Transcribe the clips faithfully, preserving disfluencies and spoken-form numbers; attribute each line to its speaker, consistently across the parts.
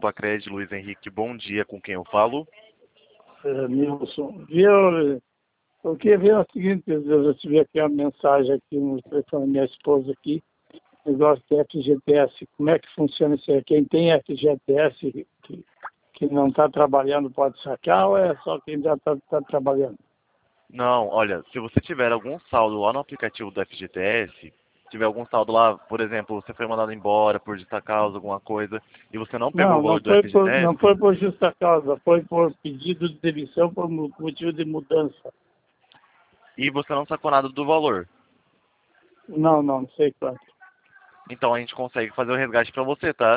Speaker 1: Pacred, Luiz Henrique, bom dia, com quem eu falo?
Speaker 2: É, Nilson, viu, eu queria ver o seguinte, eu recebi aqui uma mensagem aqui no telefone da minha esposa aqui, negócio de F G T S, como é que funciona isso aí? Quem tem F G T S que, que não está trabalhando pode sacar ou é só quem já está tá trabalhando?
Speaker 1: Não, olha, se você tiver algum saldo lá no aplicativo do F G T S, tiver algum saldo lá, por exemplo, você foi mandado embora por justa causa, alguma coisa, e você não pegou
Speaker 2: Não,
Speaker 1: o
Speaker 2: não
Speaker 1: valor do
Speaker 2: foi por,
Speaker 1: F G T S,
Speaker 2: não foi por justa causa, foi por pedido de demissão por mo- motivo de mudança.
Speaker 1: e você não sacou nada do valor.
Speaker 2: Não, não, não sei quanto.
Speaker 1: Então a gente consegue fazer o resgate pra você, tá?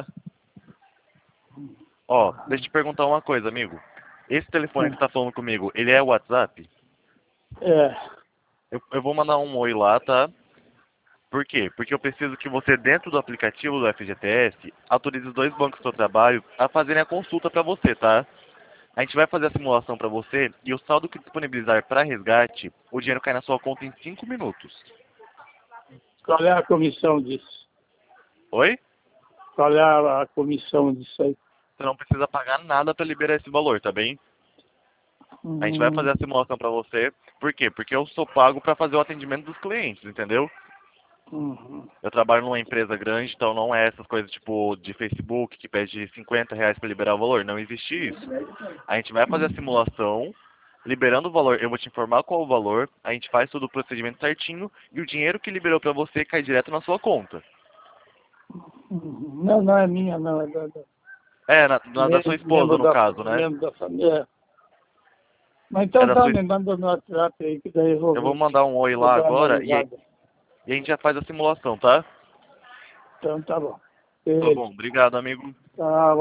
Speaker 1: Ó, deixa eu te perguntar uma coisa, amigo. Esse telefone que tá falando comigo, ele é WhatsApp?
Speaker 2: É,
Speaker 1: Eu, eu vou mandar um oi lá, tá? Por quê? Porque eu preciso que você, dentro do aplicativo do F G T S, autorize os dois bancos do seu trabalho a fazerem a consulta pra você, tá? A gente vai fazer a simulação pra você e o saldo que disponibilizar para resgate, o dinheiro cai na sua conta em cinco minutos.
Speaker 2: qual é a comissão disso?
Speaker 1: Oi?
Speaker 2: Qual é a, a comissão disso aí?
Speaker 1: Você não precisa pagar nada pra liberar esse valor, tá bem? A gente vai
Speaker 2: Hum,
Speaker 1: fazer a simulação pra você. Por quê? Porque eu sou pago pra fazer o atendimento dos clientes, entendeu?
Speaker 2: hum,
Speaker 1: Eu trabalho numa empresa grande, então não é essas coisas tipo de Facebook que pede cinquenta reais para liberar o valor. Não existe isso. A gente vai fazer a simulação, liberando o valor, eu vou te informar qual o valor, a gente faz todo o procedimento certinho e o dinheiro que liberou para você cai direto na sua conta.
Speaker 2: hum. Não, não é minha, não, é da, da,
Speaker 1: É, na, na da sua
Speaker 2: mem-
Speaker 1: esposa
Speaker 2: membro,
Speaker 1: no
Speaker 2: da,
Speaker 1: caso, né?
Speaker 2: membro da família. Mas
Speaker 1: É
Speaker 2: então
Speaker 1: da
Speaker 2: tá,
Speaker 1: sua
Speaker 2: me
Speaker 1: es-
Speaker 2: manda no WhatsApp aí, que daí eu vou
Speaker 1: Eu vou
Speaker 2: ver,
Speaker 1: mandar um oi
Speaker 2: vou
Speaker 1: lá
Speaker 2: dar uma
Speaker 1: agora e,
Speaker 2: analisada.
Speaker 1: e a gente já faz a simulação, tá?
Speaker 2: Então tá bom.
Speaker 1: Tá
Speaker 2: Beleza.
Speaker 1: bom, obrigado, amigo.
Speaker 2: Tá